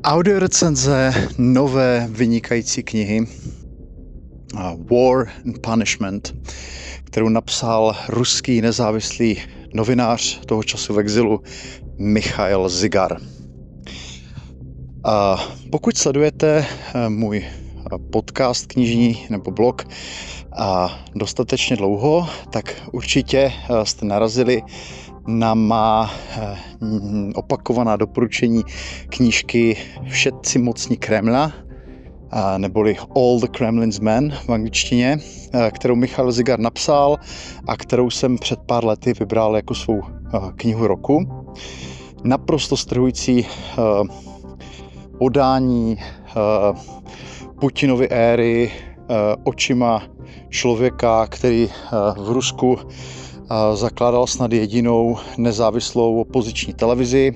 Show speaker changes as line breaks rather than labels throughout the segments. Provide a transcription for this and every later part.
Audiorecenze nové vynikající knihy War and Punishment, kterou napsal ruský nezávislý novinář toho času v exilu Michail Zygar. Pokud sledujete můj podcast knižní nebo blog dostatečně dlouho, tak určitě jste narazili na má opakovaná doporučení knížky Všetci mocní Kremla, neboli All the Kremlin's Men v angličtině, kterou Michail Zygar napsal a kterou jsem před pár lety vybral jako svou knihu roku. Naprosto strhující podání Putinovy éry očima člověka, který v Rusku zakládal snad jedinou nezávislou opoziční televizi.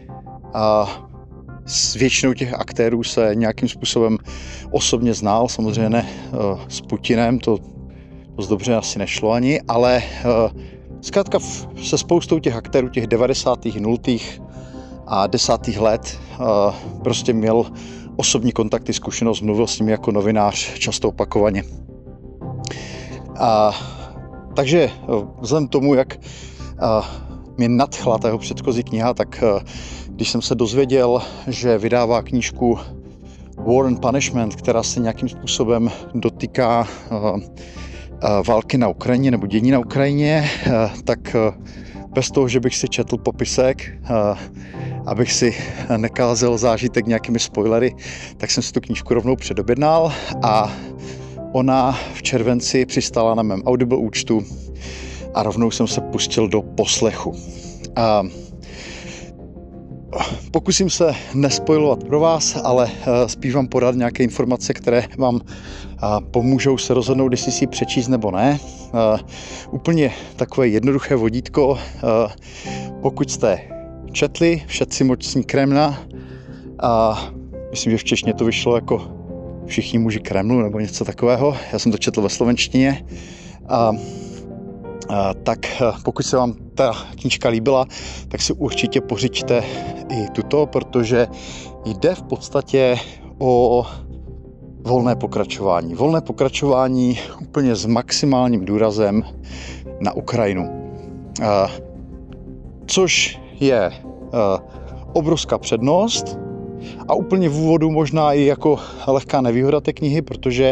S většinou těch aktérů se nějakým způsobem osobně znal, samozřejmě ne s Putinem, to dost dobře asi nešlo ani, ale zkrátka se spoustou těch aktérů těch 90. 0. a 10. let prostě měl osobní kontakty, zkušenost, mluvil s nimi jako novinář často opakovaně. Takže vzhledem tomu, jak mě nadchla ta jeho předchozí kniha, tak když jsem se dozvěděl, že vydává knížku War and Punishment, která se nějakým způsobem dotýká války na Ukrajině nebo dění na Ukrajině, tak bez toho, že bych si četl popisek, abych si nekázel zážitek nějakými spoilery, tak jsem si tu knížku rovnou předobjednal a ona v červenci přistála na mém Audible účtu a rovnou jsem se pustil do poslechu. Pokusím se nespoilovat pro vás, ale spíš vám podat nějaké informace, které vám pomůžou se rozhodnout, jestli si ji přečíst nebo ne. Úplně takové jednoduché vodítko. Pokud jste četli Všetci mocní Kremla, myslím, že v češtině to vyšlo jako Všichni muži Kremlu nebo něco takového. Já jsem to četl ve slovenštině. Tak pokud se vám ta knížka líbila, tak si určitě pořiďte i tuto, protože jde v podstatě o volné pokračování. Volné pokračování úplně s maximálním důrazem na Ukrajinu. Což je obrovská přednost a úplně v úvodu možná i jako lehká nevýhoda té knihy, protože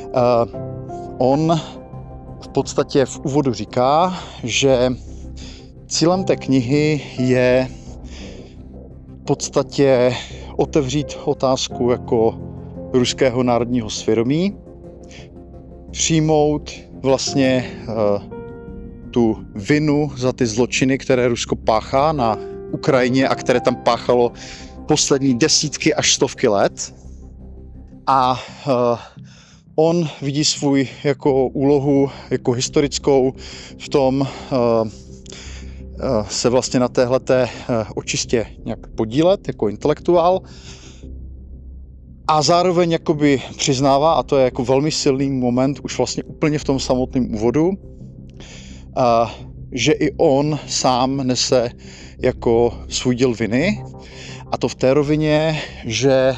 on v podstatě v úvodu říká, že cílem té knihy je v podstatě otevřít otázku jako ruského národního svědomí, přijmout vlastně tu vinu za ty zločiny, které Rusko páchá na Ukrajině a které tam páchalo poslední desítky až stovky let. A on vidí svůj jako úlohu jako historickou v tom se vlastně na téhleté očistě nějak podílet jako intelektuál a zároveň jakoby přiznává, a to je jako velmi silný moment už vlastně úplně v tom samotném úvodu, že i on sám nese jako svůj díl viny, a to v té rovině, že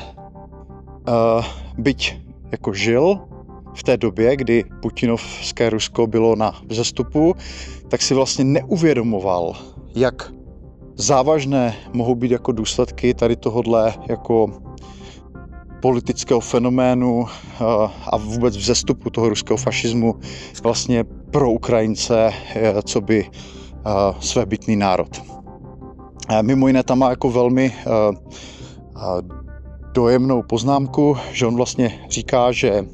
byť jako žil v té době, kdy putinovské Rusko bylo na vzestupu, tak si vlastně neuvědomoval, jak závažné mohou být jako důsledky tady tohodle jako politického fenoménu a vůbec vzestupu toho ruského fašismu vlastně pro Ukrajince, co by svébytný národ. Mimo jiné tam má jako velmi dojemnou poznámku, že on vlastně říká, že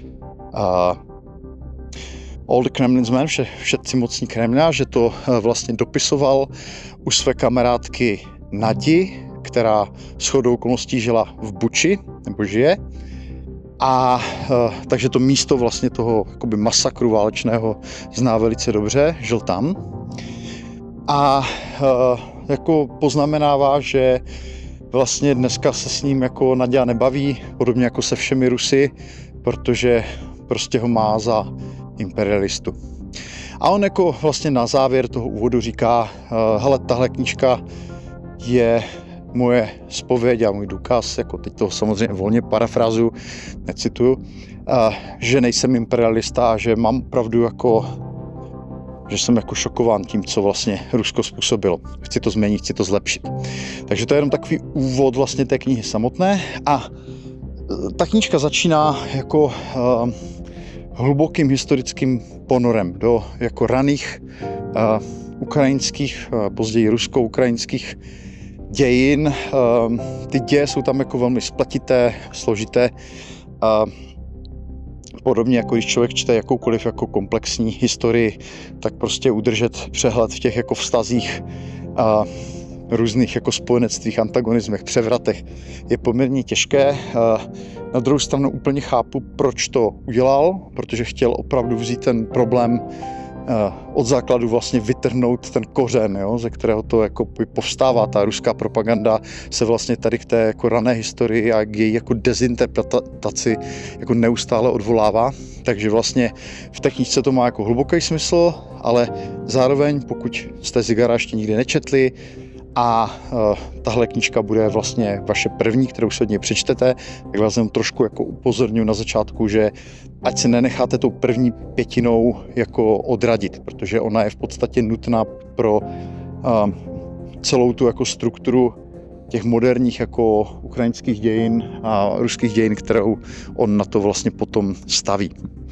All the Kremlin's Men, Všetci mocní Kremla, že to vlastně dopisoval u své kamarádky Nadi, která shodou okolností žila v Buči, nebo žije. A takže to místo vlastně toho jakoby masakru válečného zná velice dobře, žil tam. A jako poznamenává, že vlastně dneska se s ním jako Naďa nebaví, podobně jako se všemi Rusy, protože prostě ho má za imperialistu. A on jako vlastně na závěr toho úvodu říká, hele, tahle knížka je moje zpověď a můj důkaz, jako teď to samozřejmě volně parafrázu, necituju, že nejsem imperialista a že mám pravdu jako, že jsem jako šokován tím, co vlastně Rusko způsobilo. Chci to změnit, chci to zlepšit. Takže to je jenom takový úvod vlastně té knihy samotné a ta knížka začíná jako hlubokým historickým ponorem do jako raných ukrajinských, později rusko-ukrajinských dějin. Ty děje jsou tam jako velmi spletité, složité. Podobně jako když člověk čte jakoukoliv jako komplexní historii, tak prostě udržet přehled v těch jako vztazích různých jako spojenectvích, antagonismech, převratech je poměrně těžké. Na druhou stranu úplně chápu, proč to udělal, protože chtěl opravdu vzít ten problém od základu vlastně vytrhnout ten kořen, jo, ze kterého to jako povstává. Ta ruská propaganda se vlastně tady k té jako rané historii a k její jako dezinterpretaci jako neustále odvolává. Takže vlastně v té knížce to má jako hluboký smysl, ale zároveň, pokud jste Zigara ještě nikdy nečetli, a tahle knížka bude vlastně vaše první, kterou se od něj přečtete, tak vás jenom trošku jako upozorňuji na začátku, že ať se nenecháte tou první pětinou jako odradit, protože ona je v podstatě nutná pro celou tu jako strukturu těch moderních jako ukrajinských dějin a ruských dějin, kterou on na to vlastně potom staví.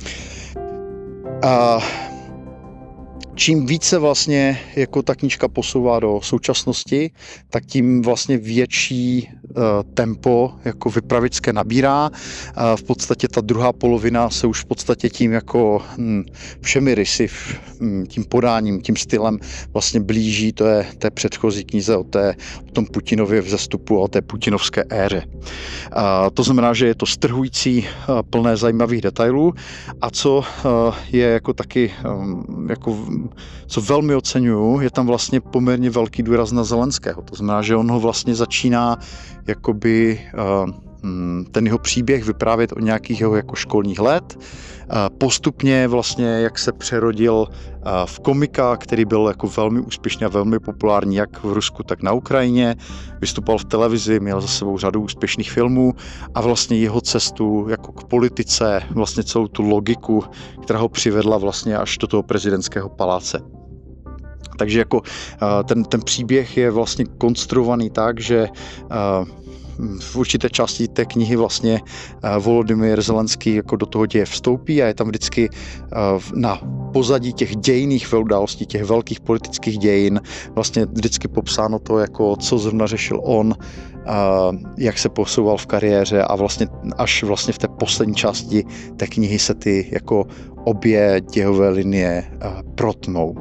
Čím více vlastně jako ta knížka posouvá do současnosti, tak tím vlastně větší tempo jako vypravické nabírá. V podstatě ta druhá polovina se už v podstatě tím jako všemi rysy, tím podáním, tím stylem vlastně blíží té předchozí knize o tom Putinově vzestupu a o té putinovské éře. To znamená, že je to strhující, plné zajímavých detailů a co je jako taky jako co velmi oceňuju, je tam vlastně poměrně velký důraz na Zelenského. To znamená, že on ho vlastně začíná jakoby ten jeho příběh vyprávět o nějakých jeho jako školních let. Postupně vlastně, jak se přerodil v komika, který byl jako velmi úspěšný a velmi populární jak v Rusku, tak na Ukrajině. Vystupoval v televizi, měl za sebou řadu úspěšných filmů a vlastně jeho cestu jako k politice, vlastně celou tu logiku, která ho přivedla vlastně až do toho prezidentského paláce. Takže jako ten příběh je vlastně konstruovaný tak, že v určité části té knihy vlastně Volodymyr Zelenský jako do toho děje vstoupí a je tam vždycky na pozadí těch dějinných událostí, těch velkých politických dějin vlastně vždycky popsáno to, jako co zrovna řešil on, jak se posouval v kariéře a vlastně až vlastně v té poslední části té knihy se ty jako obě dějové linie protnou.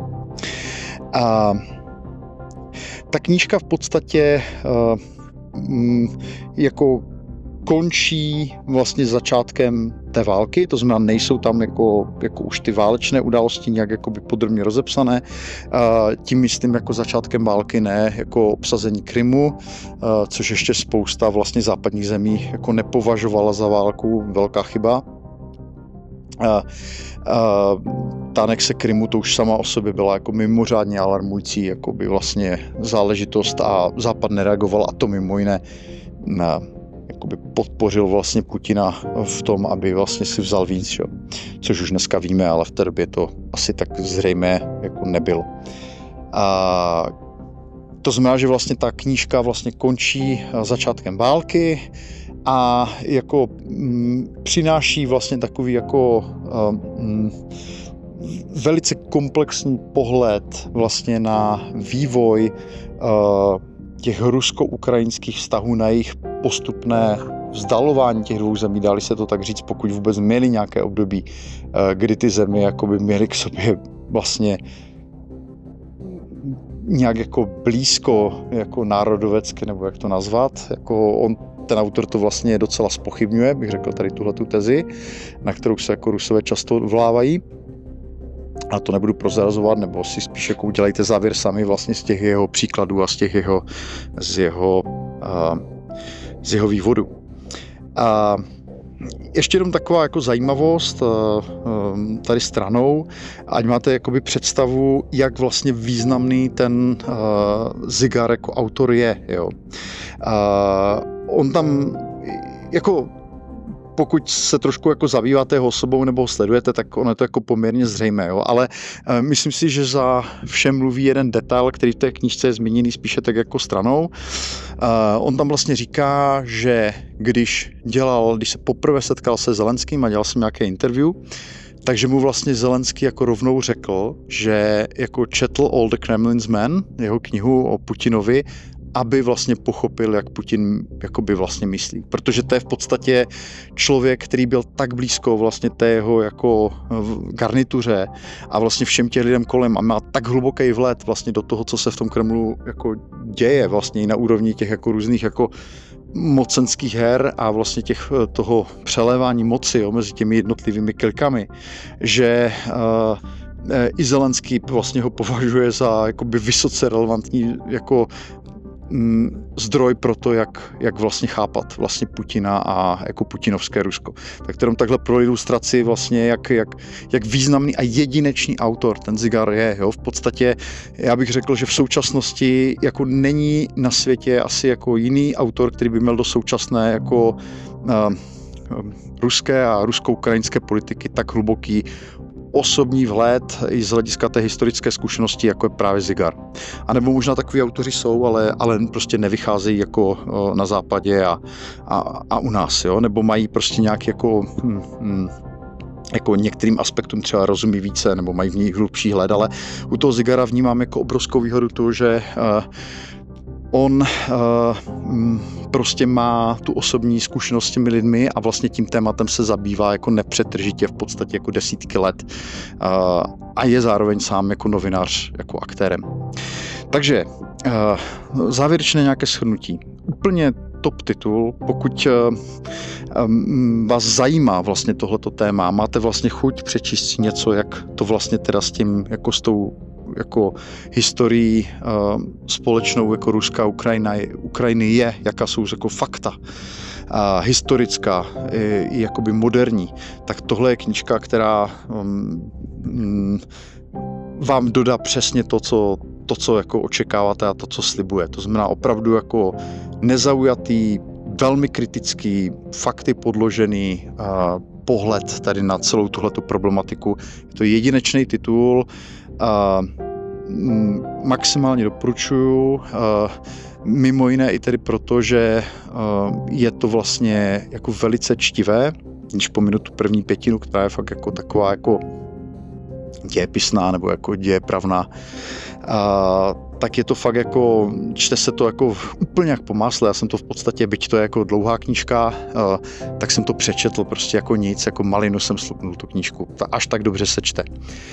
Ta knížka v podstatě jako končí vlastně začátkem té války, to znamená, nejsou tam jako už ty válečné události nějak jakoby podrobně rozepsané. Tím myslím jako začátkem války, ne jako obsazení Krymu, což ještě spousta vlastně západních zemí jako nepovažovala za válku, velká chyba. Ta anexe Krymu to už sama o sobě byla jako mimořádně alarmující jakoby vlastně záležitost a Západ nereagoval a to mimo jiné jakoby podpořil vlastně Putina v tom, aby vlastně si vzal víc, což už dneska víme, ale v té době to asi tak zřejmé jako nebylo. To znamená, že vlastně ta knížka vlastně končí začátkem války a jako přináší vlastně takový jako velice komplexní pohled vlastně na vývoj těch rusko-ukrajinských vztahů, na jejich postupné vzdalování těch dvou zemí, dali se to tak říct, pokud vůbec měli nějaké období, kdy ty země jakoby měly k sobě vlastně nějak jako blízko, jako národovecky, nebo jak to nazvat, jako ten autor to vlastně docela zpochybňuje, bych řekl tady tuhletu tezi, na kterou se jako Rusové často odvolávají. A to nebudu prozrazovat, nebo si spíš jako udělejte závěr sami vlastně z těch jeho příkladů a z jeho vývodu. ještě jenom taková jako zajímavost tady stranou, ať máte jakoby představu, jak vlastně významný ten Zigar jako autor je. Jo. On tam jako pokud se trošku jako zabýváte jeho osobou nebo ho sledujete, tak ono je to jako poměrně zřejmé, jo? Ale myslím si, že za všem mluví jeden detail, který v té knížce je zmíněný spíše tak jako stranou. On tam vlastně říká, že když se poprvé setkal se Zelenským a dělal jsem nějaké interview, takže mu vlastně Zelenský jako rovnou řekl, že jako četl All the Kremlin's Men, jeho knihu o Putinovi, aby vlastně pochopil, jak Putin jakoby vlastně myslí. Protože to je v podstatě člověk, který byl tak blízko vlastně té jeho jako garnituře a vlastně všem těm lidem kolem a má tak hluboký vhled vlastně do toho, co se v tom Kremlu jako děje vlastně i na úrovni těch jako různých jako mocenských her a vlastně toho přelévání moci, jo, mezi těmi jednotlivými klikami, že i Zelenský vlastně ho považuje za jakoby vysoce relevantní jako zdroj pro to, jak vlastně chápat vlastně Putina a jako putinovské Rusko. Tak to jenom takhle pro ilustraci vlastně, jak významný a jedinečný autor ten Zigar je. Jo? V podstatě já bych řekl, že v současnosti jako není na světě asi jako jiný autor, který by měl do současné jako ruské a rusko-ukrajinské politiky tak hluboký osobní vhled i z hlediska té historické zkušenosti, jako je právě Zigar. A nebo možná takový autoři jsou, ale prostě nevycházejí jako na západě a u nás, jo? Nebo mají prostě nějaký jako některým aspektům třeba rozumí více, nebo mají v nich hlubší hled, ale u toho Zigara vnímám jako obrovskou výhodu to, že on prostě má tu osobní zkušenost s těmi lidmi a vlastně tím tématem se zabývá jako nepřetržitě v podstatě jako desítky let a je zároveň sám jako novinář, jako aktérem. Takže závěrečné nějaké shrnutí. Úplně top titul, pokud vás zajímá vlastně tohleto téma, máte vlastně chuť přečíst si něco, jak to vlastně teda s tím, jako s tou jako historií společnou jako ruská Ukrajiny je, jaká jsou jako fakta historická i jakoby moderní, tak tohle je knížka, která vám dodá přesně to, co jako očekáváte a to, co slibuje. To znamená opravdu jako nezaujatý, velmi kritický, fakty podložený pohled tady na celou tuhletu problematiku. Je to jedinečný titul, maximálně doporučuju, mimo jiné i tedy proto, že je to vlastně jako velice čtivé, když pominu tu první pětinu, která je fakt jako taková jako dějepisná nebo jako dějepravná, tak je to fakt jako, čte se to jako úplně jak po másle. Já jsem to v podstatě, byť to je jako dlouhá knížka, tak jsem to přečetl prostě jako nic, jako malinu jsem slupnul tu knížku. Až tak dobře se čte.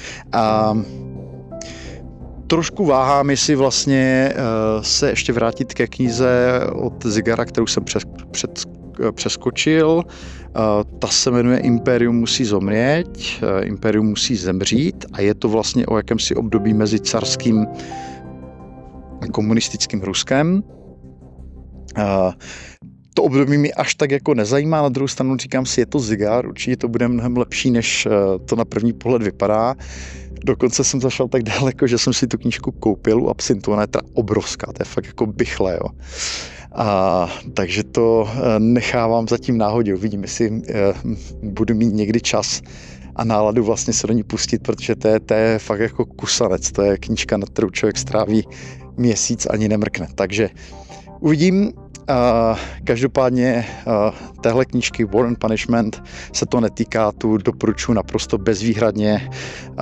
Trošku váhám, jestli vlastně se ještě vrátit ke knize od Zigara, kterou jsem přeskočil. Ta se jmenuje Impérium musí zomřít, Impérium musí zemřít a je to vlastně o jakémsi období mezi carským a komunistickým Ruskem. To období mi až tak jako nezajímá, na druhou stranu říkám si, je to Zigar, určitě to bude mnohem lepší, než to na první pohled vypadá. Dokonce jsem zašel tak daleko, že jsem si tu knížku koupil u Absintu, ona je teda obrovská, to je fakt jako bychle, jo. Takže to nechávám zatím náhodě, uvidím, jestli budu mít někdy čas a náladu vlastně se do ní pustit, protože to je fakt jako kusanec, to je knížka, na kterou člověk stráví měsíc ani nemrkne, takže uvidím. Každopádně téhle knížky War and Punishment se to netýká, tu doporučuji naprosto bezvýhradně.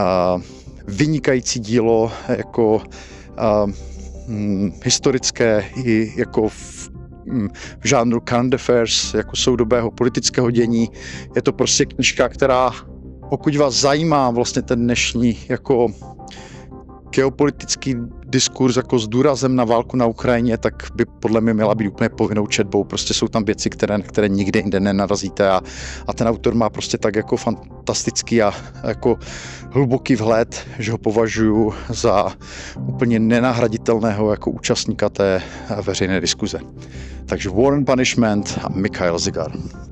Vynikající dílo jako historické i jako v žánru current affairs, jako soudobého politického dění. Je to prostě knížka, která, pokud vás zajímá vlastně ten dnešní jako geopolitický diskurs jako s důrazem na válku na Ukrajině, tak by podle mě měla být úplně povinnou četbou. Prostě jsou tam věci, které nikde jinde nenarazíte a ten autor má prostě tak jako fantastický a jako hluboký vhled, že ho považuji za úplně nenahraditelného jako účastníka té veřejné diskuze. Takže War and Punishment a Mikhail Zigar.